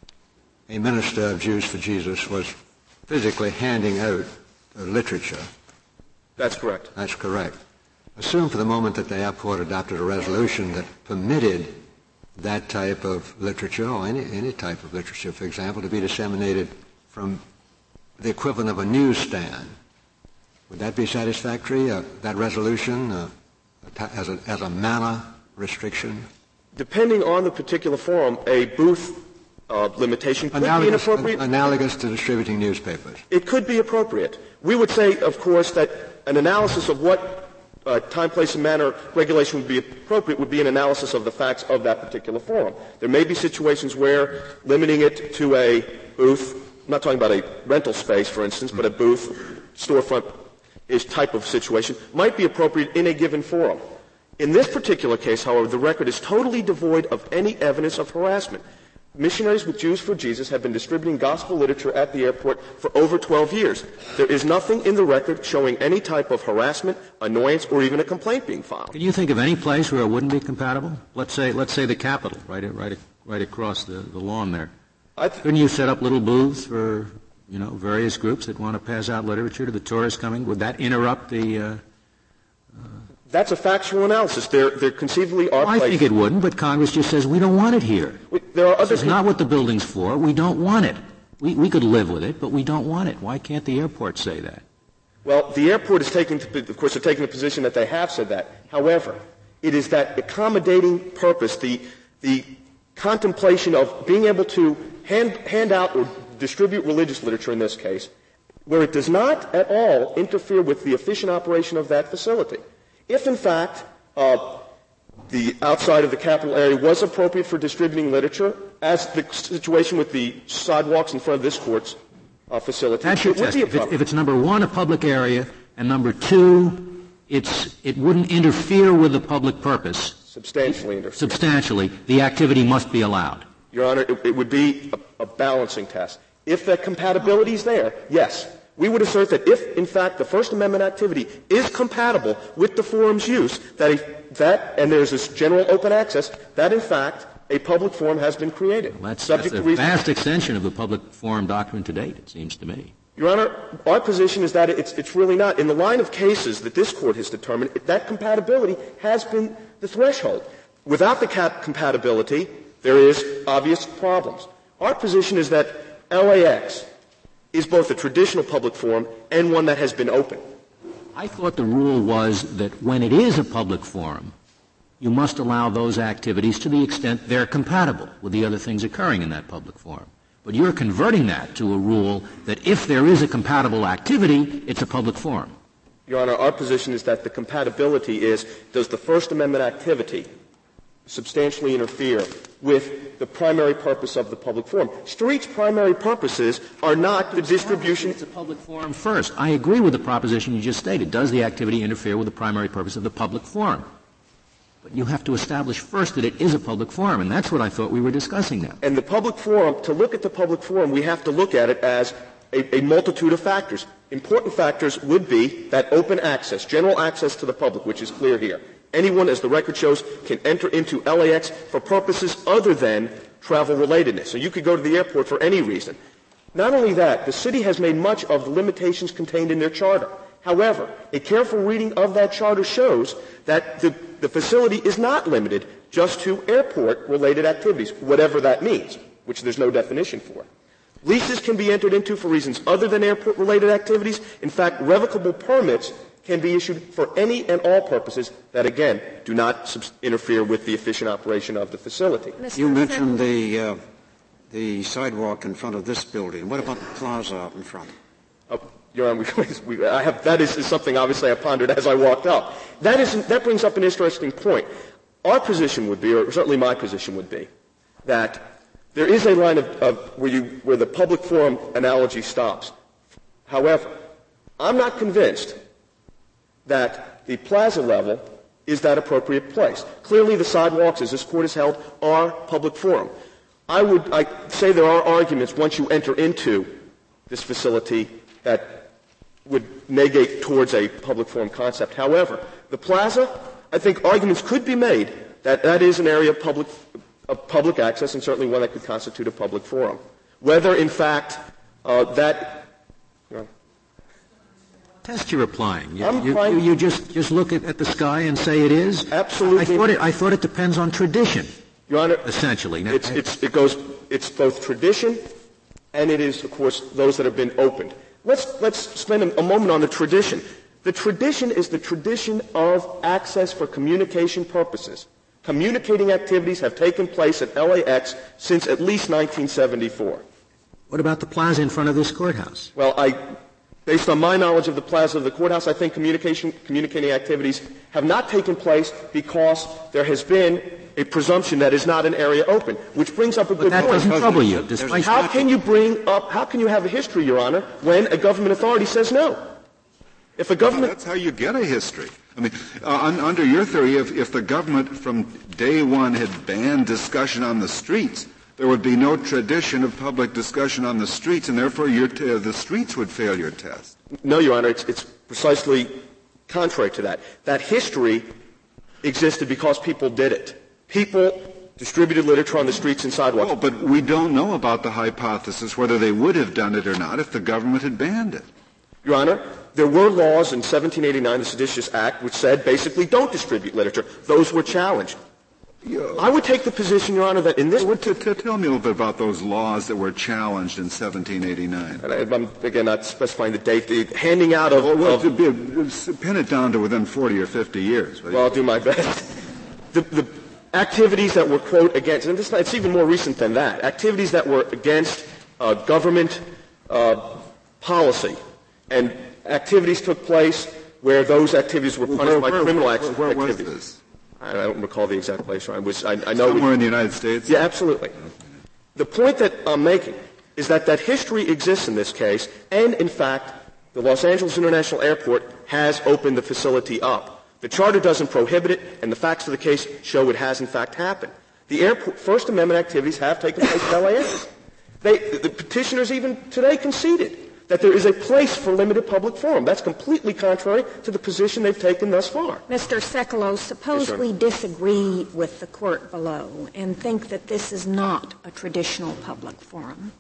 a minister of Jews for Jesus was physically handing out uh, literature. That's correct. That's correct. Assume for the moment that the airport adopted a resolution that permitted that type of literature, or any, any type of literature, for example, to be disseminated from the equivalent of a newsstand. Would that be satisfactory, uh, that resolution, uh, as, a, as a manner restriction? Depending on the particular forum, a booth uh, limitation could analogous, be inappropriate. Analogous to distributing newspapers. It could be appropriate. We would say, of course, that an analysis of what uh, time, place, and manner regulation would be appropriate would be an analysis of the facts of that particular forum. There may be situations where limiting it to a booth, I'm not talking about a rental space, for instance, but a booth, storefront is type of situation, might be appropriate in a given forum. In this particular case, however, the record is totally devoid of any evidence of harassment. Missionaries with Jews for Jesus have been distributing gospel literature at the airport for over twelve years. There is nothing in the record showing any type of harassment, annoyance, or even a complaint being filed. Can you think of any place where it wouldn't be compatible? Let's say, let's say the Capitol, right, right, right across the, the lawn there. I th- Couldn't you set up little booths for, you know, various groups that want to pass out literature to the tourists coming? Would that interrupt the? Uh, uh, That's a factual analysis. There, there conceivably are well, I places. think it wouldn't, but Congress just says we don't want it here. We, there are other. This is not what the building's for. We don't want it. We, we could live with it, but we don't want it. Why can't the airport say that? Well, the airport is taking, of course, they're taking the position that they have said that. However, it is that accommodating purpose, the the contemplation of being able to hand hand out or distribute religious literature in this case, where it does not at all interfere with the efficient operation of that facility. If, in fact, uh, the outside of the Capitol area was appropriate for distributing literature, as the situation with the sidewalks in front of this court's uh, facility, That's your it would test. be If, it, appropriate. if it's number one, a public area, and number two, it's, it wouldn't interfere with the public purpose. Substantially interfere. Substantially, the activity must be allowed. Your Honor, it, it would be a, a balancing test. If that compatibility is there, yes. We would assert that if, in fact, the First Amendment activity is compatible with the forum's use, that, a, that and there's this general open access, that, in fact, a public forum has been created. Well, that's, subject that's a to reason. vast extension of the public forum doctrine to date, it seems to me. Your Honor, our position is that it's, it's really not. In the line of cases that this Court has determined, that compatibility has been the threshold. Without the cap- compatibility, there is obvious problems. Our position is that L A X is both a traditional public forum and one that has been open. I thought the rule was that when it is a public forum, you must allow those activities to the extent they're compatible with the other things occurring in that public forum. But you're converting that to a rule that if there is a compatible activity, it's a public forum. Your Honor, our position is that the compatibility is, does the First Amendment activity substantially interfere with the primary purpose of the public forum? Street's primary purposes are not the distribution. It's a public forum first. I agree with the proposition you just stated. Does the activity interfere with the primary purpose of the public forum? But you have to establish first that it is a public forum, and that's what I thought we were discussing now. And the public forum, to look at the public forum, we have to look at it as a, a multitude of factors. Important factors would be that open access, general access to the public, which is clear here. Anyone, as the record shows, can enter into L A X for purposes other than travel-relatedness. So you could go to the airport for any reason. Not only that, the city has made much of the limitations contained in their charter. However, a careful reading of that charter shows that the, the facility is not limited just to airport-related activities, whatever that means, which there's no definition for. Leases can be entered into for reasons other than airport-related activities. In fact, revocable permits can be issued for any and all purposes that, again, do not subs- interfere with the efficient operation of the facility. You mentioned the uh, the sidewalk in front of this building. What about the plaza out in front? Uh, Your Honor, we, we, I have, that is, is something obviously I pondered as I walked up. That is that brings up an interesting point. Our position would be, or certainly my position would be, that there is a line of, of where, you, where the public forum analogy stops. However, I'm not convinced that the plaza level is that appropriate place. Clearly, the sidewalks, as this court has held, are public forum. I would I say there are arguments once you enter into this facility that would negate towards a public forum concept. However, the plaza, I think arguments could be made that that is an area of public, of public access and certainly one that could constitute a public forum. Whether, in fact, uh, that... You know, test you're applying. You, I'm you, applying, you, you just, just look at, at the sky and say it is? Absolutely. I thought it, I thought it depends on tradition. Your Honor, essentially. Now, it's, it's, it goes, it's both tradition and it is, of course, those that have been opened. Let's, let's spend a, a moment on the tradition. The tradition is the tradition of access for communication purposes. Communicating activities have taken place at L A X since at least nineteen seventy-four. What about the plaza in front of this courthouse? Well, I, based on my knowledge of the plaza of the courthouse, I think communication, communicating activities have not taken place because there has been a presumption that is not an area open, which brings up a but good that point. doesn't trouble you. Despite how can you bring up, how can you have a history, Your Honor, when a government authority says no? If a government... Well, that's how you get a history. I mean, uh, un, under your theory, if, if the government from day one had banned discussion on the streets, there would be no tradition of public discussion on the streets, and therefore your t- the streets would fail your test. No, Your Honor, it's, it's precisely contrary to that. That history existed because people did it. People distributed literature on the streets and sidewalks. Oh, but we don't know about the hypothesis whether they would have done it or not if the government had banned it. Your Honor, there were laws in seventeen eighty-nine, the Seditious Act, which said basically don't distribute literature. Those were challenged. Yeah. I would take the position, Your Honor, that in this... Well, to, to tell me a little bit about those laws that were challenged in seventeen eighty-nine. And I, I'm, again, not specifying the date. The handing out of... Well, well of, to be, pin it down to within forty or fifty years. Well, I'll do my best. The, the activities that were, quote, against... And this, it's even more recent than that. Activities that were against uh, government uh, policy. And activities took place where those activities were punished where, by where, criminal where, actions. where, where activities. was this? I don't recall the exact place. I, was, I, I know Somewhere we, in the United States? Yeah, absolutely. The point that I'm making is that that history exists in this case, and in fact, the Los Angeles International Airport has opened the facility up. The charter doesn't prohibit it, and the facts of the case show it has in fact happened. The airport, First Amendment activities have taken place at L A X. They, the petitioners even today conceded that there is a place for limited public forum. That's completely contrary to the position they've taken thus far. Mister Sekulow, suppose Yes, we disagree with the court below and think that this is not a traditional public forum.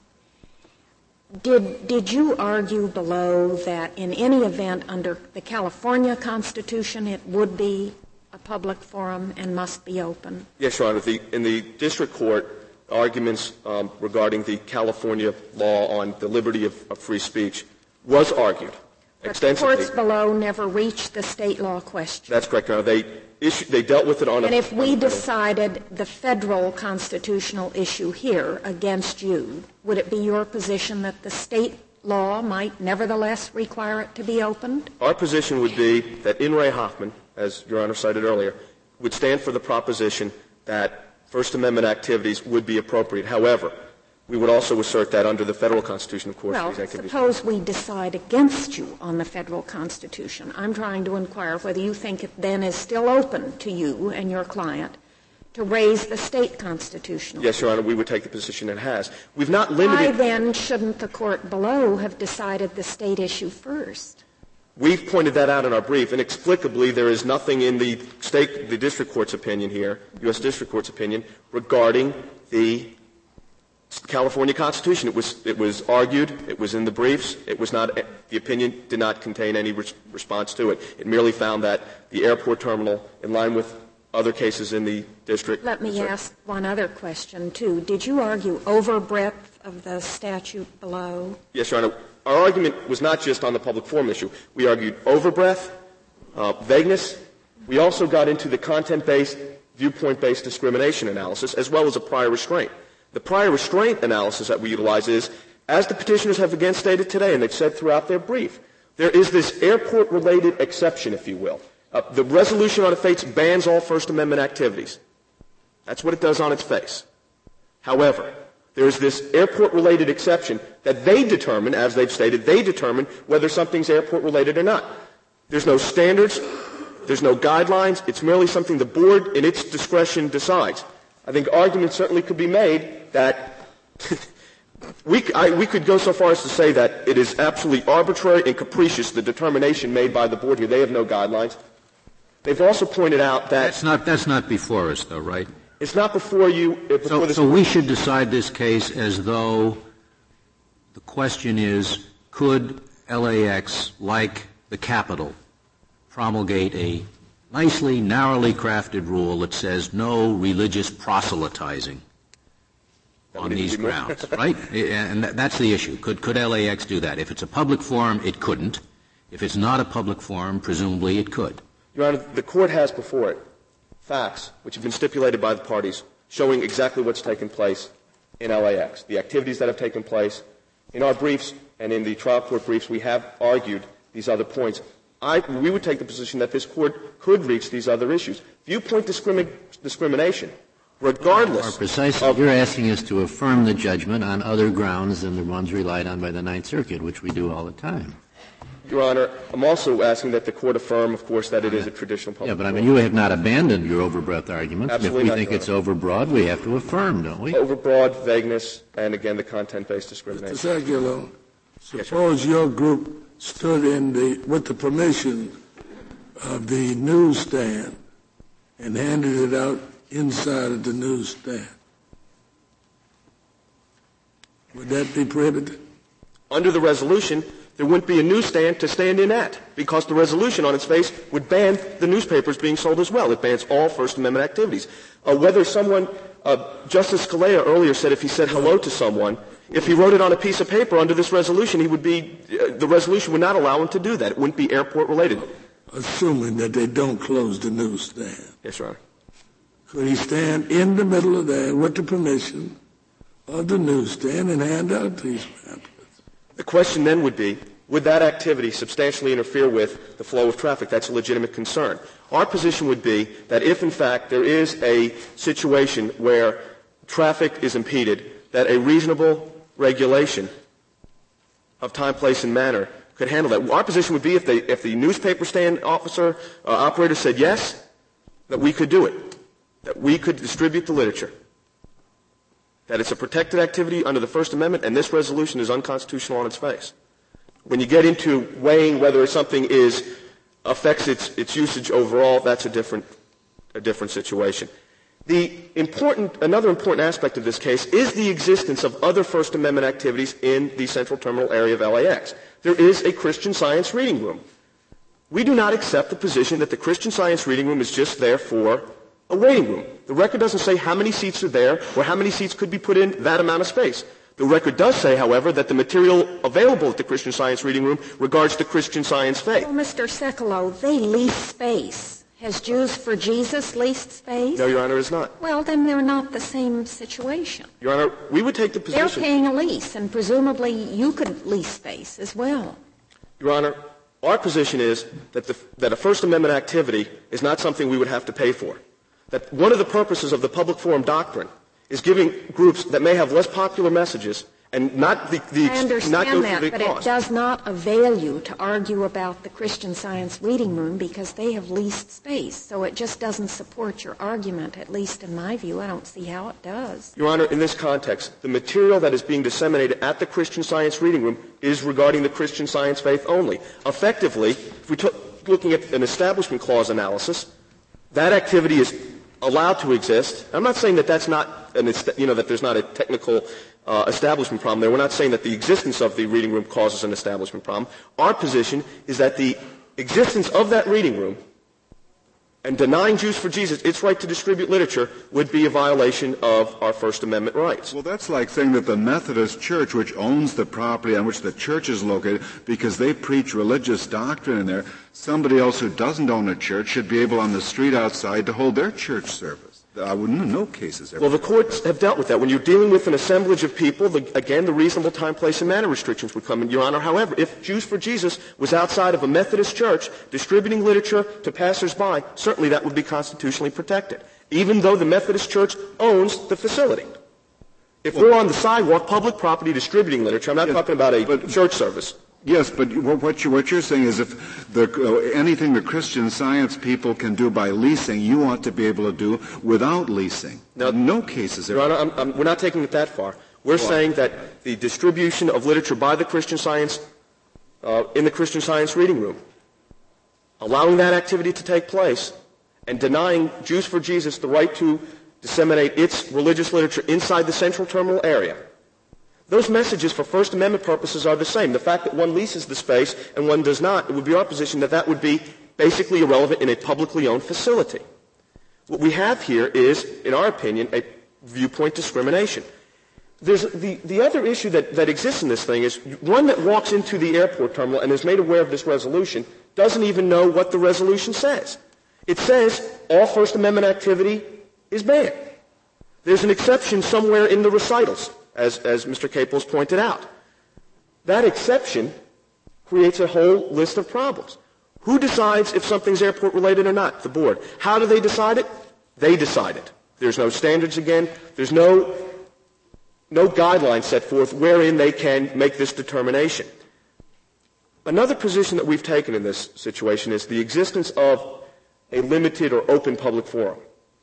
Did, did you argue below that in any event under the California Constitution it would be a public forum and must be open? Yes, Your Honor. The, in the district court, arguments um, regarding the California law on the liberty of, of free speech was argued but extensively. The courts below never reached the state law question. That's correct, Your Honor. They issued, they dealt with it on. And a, if we on decided the federal constitutional issue here against you, would it be your position that the state law might nevertheless require it to be opened? Our position would be that In re Hoffman, as Your Honor cited earlier, would stand for the proposition that First Amendment activities would be appropriate. However, we would also assert that under the federal Constitution, of course, well, these activities. suppose we decide against you on the federal Constitution. I'm trying to inquire whether you think it then is still open to you and your client to raise the state constitutional. Yes, Your Honor, we would take the position it has. We've not limited. Why then shouldn't the court below have decided the state issue first? We've pointed that out in our brief. Inexplicably, there is nothing in the state, the district court's opinion here, U S District Court's opinion, regarding the California Constitution. It was, it was argued, it was in the briefs, it was not, the opinion did not contain any res- response to it. It merely found that the airport terminal, in line with other cases in the district. Let me ask one other question, too. Did you argue overbreadth of the statute below? Yes, Your Honor. Our argument was not just on the public forum issue. We argued overbreadth, uh, vagueness. We also got into the content-based, viewpoint-based discrimination analysis, as well as a prior restraint. The prior restraint analysis that we utilize is, as the petitioners have again stated today, and they've said throughout their brief, there is this airport-related exception, if you will. Uh, the resolution on its face bans all First Amendment activities. That's what it does on its face. However, there is this airport-related exception that they determine, as they've stated, they determine whether something's airport-related or not. There's no standards. There's no guidelines. It's merely something the board, in its discretion, decides. I think arguments certainly could be made that we, I, we could go so far as to say that it is absolutely arbitrary and capricious, the determination made by the board here. They have no guidelines. They've also pointed out that that's not that's not before us, though, right? It's not before you. Before so, this so we should decide this case as though the question is: could L A X, like the Capitol, promulgate a nicely, narrowly crafted rule that says no religious proselytizing on these grounds, right? And that's the issue. Could could L A X do that? If it's a public forum, it couldn't. If it's not a public forum, presumably it could. Your Honor, the court has before it facts which have been stipulated by the parties showing exactly what's taken place in L A X, the activities that have taken place. In our briefs and in the trial court briefs, we have argued these other points. I, we would take the position that this court could reach these other issues. Viewpoint discrimi- discrimination, regardless More precisely, of... You're asking us to affirm the judgment on other grounds than the ones relied on by the Ninth Circuit, which we do all the time. Your Honor, I'm also asking that the court affirm, of course, that it is a traditional public Yeah, but I mean, forum. you have not abandoned your overbreadth arguments. Absolutely if we not, think Your it's Honor. overbroad, we have to affirm, don't we? Overbroad, vagueness, and again, the content-based discrimination. Mister Saguilo, suppose your group stood in the, with the permission of the newsstand and handed it out inside of the newsstand. Would that be prohibited? Under the resolution, there wouldn't be a newsstand to stand in at, because the resolution on its face would ban the newspapers being sold as well. It bans all First Amendment activities. Uh, whether someone, uh, Justice Scalia earlier said if he said hello to someone, if he wrote it on a piece of paper under this resolution, he would be, uh, the resolution would not allow him to do that. It wouldn't be airport related. Assuming that they don't close the newsstand. Yes, Your Honor. Could he stand in the middle of there with the permission of the newsstand and hand out these pamphlets? The question then would be, would that activity substantially interfere with the flow of traffic? That's a legitimate concern. Our position would be that if, in fact, there is a situation where traffic is impeded, that a reasonable regulation of time, place, and manner could handle that. Our position would be if, they, if the newspaper stand officer, uh, operator said yes, that we could do it, that we could distribute the literature, that it's a protected activity under the First Amendment, and this resolution is unconstitutional on its face. When you get into weighing whether something is affects its, its usage overall, that's a different, a different situation. The important, another important aspect of this case is the existence of other First Amendment activities in the central terminal area of L A X. There is a Christian Science reading room. We do not accept the position that the Christian Science reading room is just there for a waiting room. The record doesn't say how many seats are there or how many seats could be put in that amount of space. The record does say, however, that the material available at the Christian Science reading room regards the Christian Science faith. Well, Mister Sekulow, they lease space. Has Jews for Jesus leased space? No, Your Honor, it's not. Well, then they're not the same situation. Your Honor, we would take the position... They're paying a lease, and presumably you could lease space as well. Your Honor, our position is that, the, that a First Amendment activity is not something we would have to pay for. That one of the purposes of the public forum doctrine is giving groups that may have less popular messages and not the, the I understand not go that, through the but cost. it does not avail you to argue about the Christian Science reading room because they have leased space. So it just doesn't support your argument, at least in my view. I don't see how it does. Your Honor, in this context, the material that is being disseminated at the Christian Science reading room is regarding the Christian Science faith only. Effectively, if we took looking at an Establishment Clause analysis, that activity is allowed to exist. I'm not saying that that's not an, you know, that there's not a technical uh, establishment problem there. We're not saying that the existence of the reading room causes an establishment problem. Our position is that the existence of that reading room and denying Jews for Jesus its right to distribute literature would be a violation of our First Amendment rights. Well, that's like saying that the Methodist Church, which owns the property on which the church is located, because they preach religious doctrine in there, somebody else who doesn't own a church should be able on the street outside to hold their church service. I wouldn't know cases. Well, the courts have dealt with that. When you're dealing with an assemblage of people, the, again, the reasonable time, place, and manner restrictions would come in, Your Honor. However, if Jews for Jesus was outside of a Methodist church distributing literature to passersby, certainly that would be constitutionally protected, even though the Methodist church owns the facility. If well, we're on the sidewalk, public property distributing literature, I'm not yes, talking about a but, church service. Yes, but what, you, what you're saying is if the, uh, anything the Christian Science people can do by leasing, you want to be able to do without leasing. Now, no cases. Your Honor, I'm, I'm, we're not taking it that far. We're well, saying that the distribution of literature by the Christian Science uh, in the Christian Science reading room, allowing that activity to take place, and denying Jews for Jesus the right to disseminate its religious literature inside the central terminal area. Those messages for First Amendment purposes are the same. The fact that one leases the space and one does not, it would be our position that that would be basically irrelevant in a publicly owned facility. What we have here is, in our opinion, a viewpoint discrimination. There's the, the other issue that, that exists in this thing is one that walks into the airport terminal and is made aware of this resolution doesn't even know what the resolution says. It says all First Amendment activity is banned. There's an exception somewhere in the recitals, as, as Mister Caples pointed out. That exception creates a whole list of problems. Who decides if something's airport-related or not? The board. How do they decide it? They decide it. There's no standards again. There's no, no guidelines set forth wherein they can make this determination. Another position that we've taken in this situation is the existence of a limited or open public forum.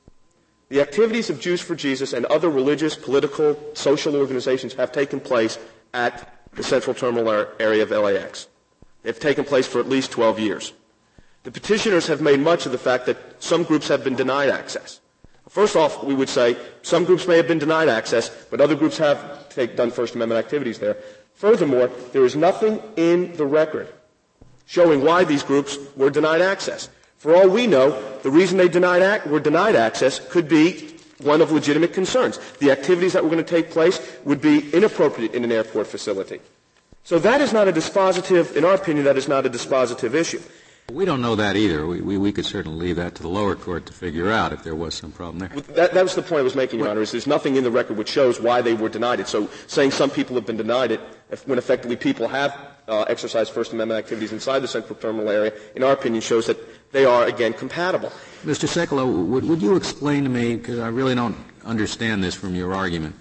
The activities of Jews for Jesus and other religious, political, social organizations have taken place at the central terminal area of L A X. They've taken place for at least twelve years. The petitioners have made much of the fact that some groups have been denied access. First off, we would say some groups may have been denied access, but other groups have take, done First Amendment activities there. Furthermore, there is nothing in the record showing why these groups were denied access. For all we know, the reason they denied ac- were denied access could be one of legitimate concerns. The activities that were going to take place would be inappropriate in an airport facility. So that is not a dispositive, in our opinion, that is not a dispositive issue. We don't know that either. We, we, we could certainly leave that to the lower court to figure out if there was some problem there. That, that was the point I was making, Your Honor, is there's nothing in the record which shows why they were denied it. So saying some people have been denied it, if, when effectively people have uh, exercised First Amendment activities inside the central terminal area, in our opinion, shows that they are, again, compatible. Mister Sekulow, would, would you explain to me, because I really don't understand this from your argument,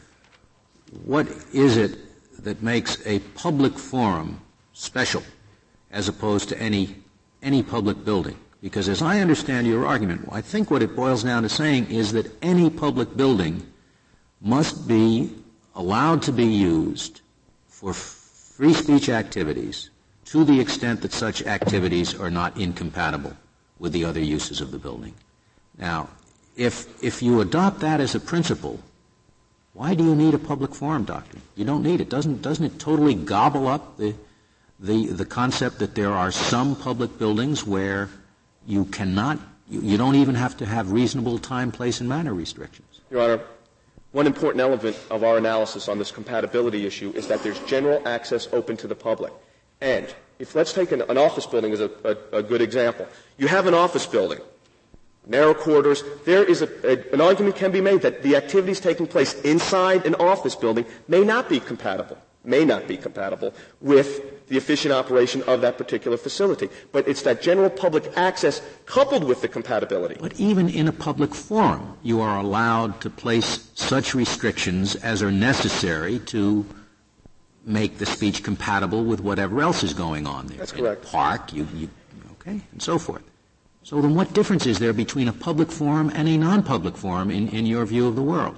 what is it that makes a public forum special as opposed to any any public building? Because as I understand your argument, I think what it boils down to saying is that any public building must be allowed to be used for free speech activities to the extent that such activities are not incompatible with the other uses of the building. Now, if if you adopt that as a principle, why do you need a public forum doctrine? You don't need it. Doesn't doesn't it totally gobble up the the the concept that there are some public buildings where you cannot you, you don't even have to have reasonable time, place, and manner restrictions? Your Honor, one important element of our analysis on this compatibility issue is that there's general access open to the public. And if let's take an, an office building as a, a, a good example. You have an office building, narrow quarters. There is a, a, an argument can be made that the activities taking place inside an office building may not be compatible, may not be compatible with the efficient operation of that particular facility. But it's that general public access coupled with the compatibility. But even in a public forum, you are allowed to place such restrictions as are necessary to make the speech compatible with whatever else is going on there. That's correct. In a park, you, you, okay, and so forth. So then what difference is there between a public forum and a non-public forum in, in your view of the world?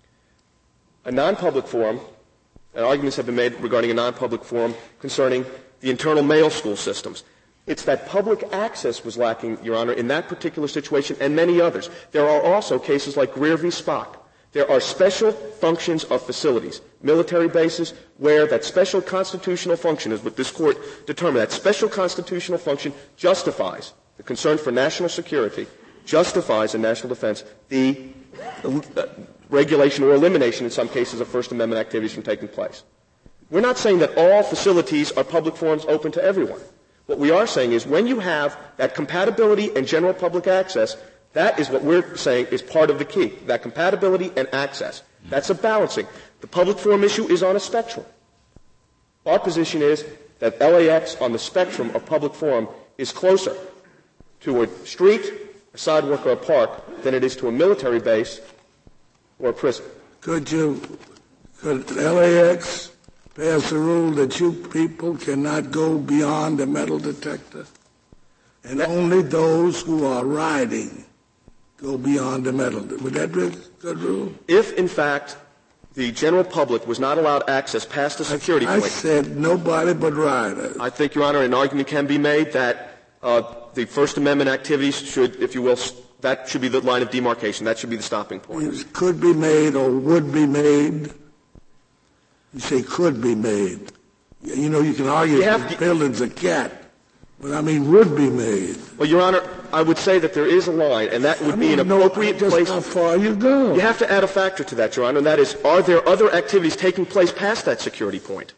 A non-public forum, and arguments have been made regarding a non-public forum concerning the internal mail school systems. It's that public access was lacking, Your Honor, in that particular situation and many others. There are also cases like Greer v. Spock. There are special functions of facilities, military bases, where that special constitutional function is what this Court determined. That special constitutional function justifies the concern for national security, justifies in national defense the uh, regulation or elimination in some cases of First Amendment activities from taking place. We're not saying that all facilities are public forums open to everyone. What we are saying is when you have that compatibility and general public access, That is what we're saying is part of the key, that compatibility and access. That's a balancing. The public forum issue is on a spectrum. Our position is that L A X on the spectrum of public forum is closer to a street, a sidewalk, or a park than it is to a military base or a prison. Could you, could L A X pass a rule that you people cannot go beyond the metal detector? And only those who are riding go beyond the metal. Would that be a good rule? If, in fact, the general public was not allowed access past the security I, I point. I said nobody but riders. I think, Your Honor, an argument can be made that uh, the First Amendment activities should, if you will, that should be the line of demarcation. That should be the stopping point. It could be made or would be made. You say could be made. You know, you can argue if the building's a cat, but I mean would be made. Well, Your Honor, I would say that there is a line, and that would I be an know appropriate just place. How far you go? You have to add a factor to that, Your Honor, and that is, are there other activities taking place past that security point?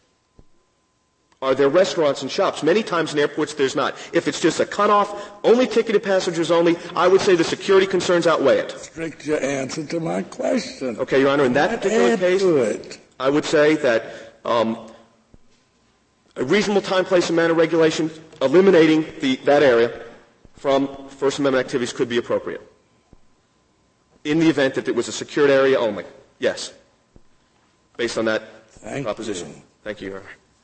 Are there restaurants and shops? Many times in airports there's not. If it's just a cutoff, only ticketed passengers only, I would say the security concerns outweigh it. Restrict your answer to my question. Okay, Your Honor, in that Not particular add case, to it. I would say that um, a reasonable time, place, and manner regulation eliminating the, that area from First Amendment activities could be appropriate. In the event that it was a secured area only. Yes. Based on that Thank proposition. you. Thank you, Your Honor.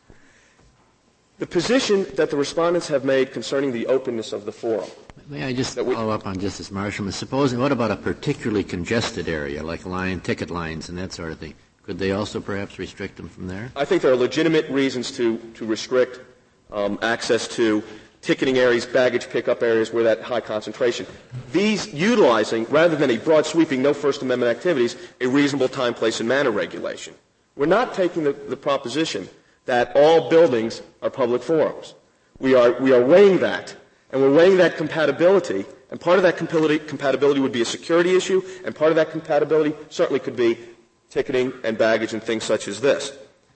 The position that the respondents have made concerning the openness of the forum. May I just we, follow up on Justice Marshall? Supposing, what about a particularly congested area, like line, ticket lines and that sort of thing? Could they also perhaps restrict them from there? I think there are legitimate reasons to, to restrict um, access to ticketing areas, baggage pickup areas where that high concentration. These utilizing, rather than a broad sweeping no First Amendment activities, a reasonable time, place, and manner regulation. We're not taking the, the proposition that all buildings are public forums. We are, we are weighing that, and we're weighing that compatibility, and part of that compatibility, compatibility would be a security issue, and part of that compatibility certainly could be ticketing and baggage and things such as this.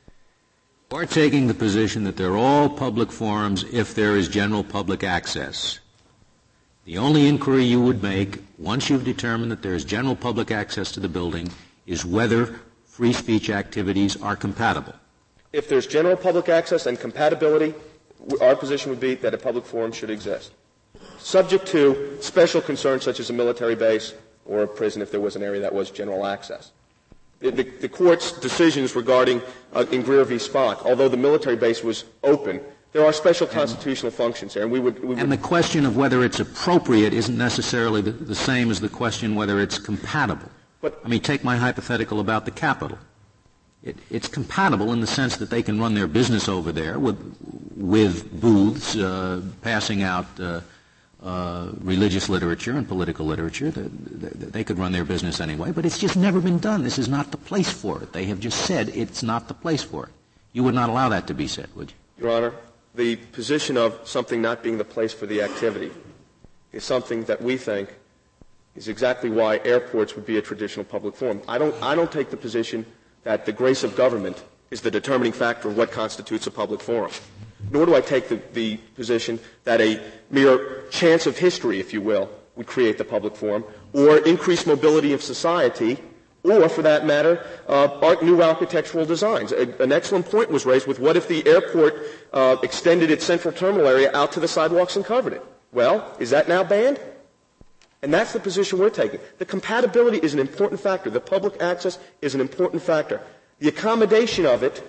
We're taking the position that they're all public forums if there is general public access. The only inquiry you would make, once you've determined that there is general public access to the building, is whether free speech activities are compatible. If there's general public access and compatibility, our position would be that a public forum should exist, subject to special concerns such as a military base or a prison if there was an area that was general access. The, the, the Court's decisions regarding uh, in Greer v. Spock, although the military base was open, there are special constitutional functions there, and we would. We would and the question of whether it's appropriate isn't necessarily the, the same as the question whether it's compatible. But, I mean, take my hypothetical about the Capitol. It, it's compatible in the sense that they can run their business over there with, with booths uh, passing out uh, uh, religious literature and political literature. They, they, they could run their business anyway, but it's just never been done. This is not the place for it. They have just said it's not the place for it. You would not allow that to be said, would you? Your Honor, the position of something not being the place for the activity is something that we think is exactly why airports would be a traditional public forum. I don't, I don't take the position that the grace of government is the determining factor of what constitutes a public forum. Nor do I take the, the position that a mere chance of history, if you will, would create the public forum, or increased mobility of society, or, for that matter, uh, art, new architectural designs. A, an excellent point was raised with what if the airport uh, extended its central terminal area out to the sidewalks and covered it? Well, is that now banned? And that's the position we're taking. The compatibility is an important factor. The public access is an important factor. The accommodation of it,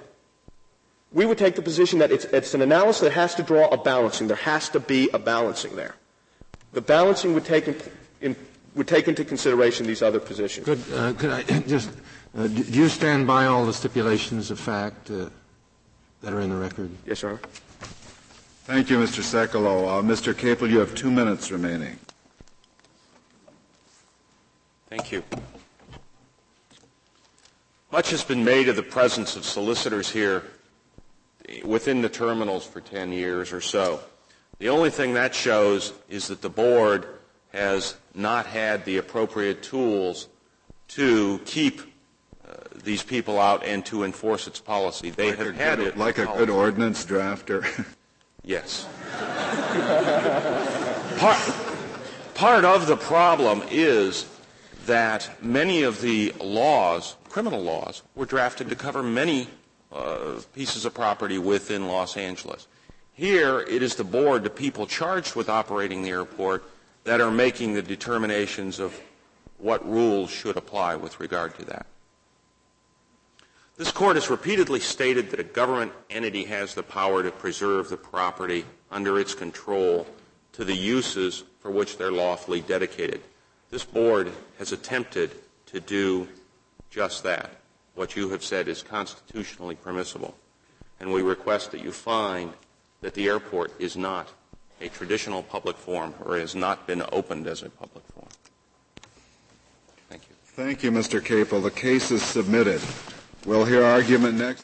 we would take the position that it's, it's an analysis that has to draw a balancing. There has to be a balancing there. The balancing would take, in, in, would take into consideration these other positions. Could, uh, could I just, uh, do you stand by all the stipulations of fact uh, that are in the record? Yes, Your Honor. Thank you, Mister Sekulow. Uh, Mister Capel, you have two minutes remaining. Thank you. Much has been made of the presence of solicitors here within the terminals for ten years or so. The only thing that shows is that the board has not had the appropriate tools to keep uh, these people out and to enforce its policy. They like have a had good, it. like a good ordinance drafter. Yes. part, part of the problem is that many of the laws, criminal laws, were drafted to cover many uh, pieces of property within Los Angeles. Here, it is the board, the people charged with operating the airport, that are making the determinations of what rules should apply with regard to that. This court has repeatedly stated that a government entity has the power to preserve the property under its control to the uses for which they're lawfully dedicated. This board has attempted to do just that, what you have said is constitutionally permissible. And we request that you find that the airport is not a traditional public forum or has not been opened as a public forum. Thank you. Thank you, Mister Capel. The case is submitted. We'll hear argument next.